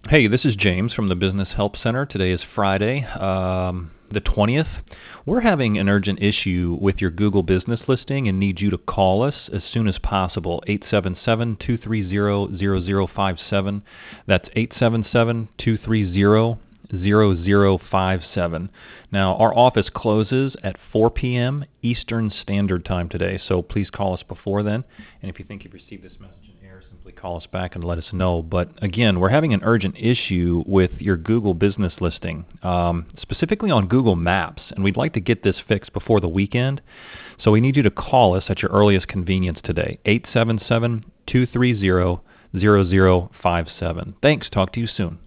Hey, this is James from the Business Help Center. Today is Friday, the 20th. We're having an urgent issue with your Google business listing and need you to call us as soon as possible. 877-230-0057. That's 877-230-0057. Now, our office closes at 4 p.m. Eastern Standard Time today, so please call us before then. And if you think you've received this message in error, simply call us back and let us know. But again, we're having an urgent issue with your Google business listing, specifically on Google Maps, and we'd like to get this fixed before the weekend. So we need you to call us at your earliest convenience today, 877-230-0057. Thanks. Talk to you soon.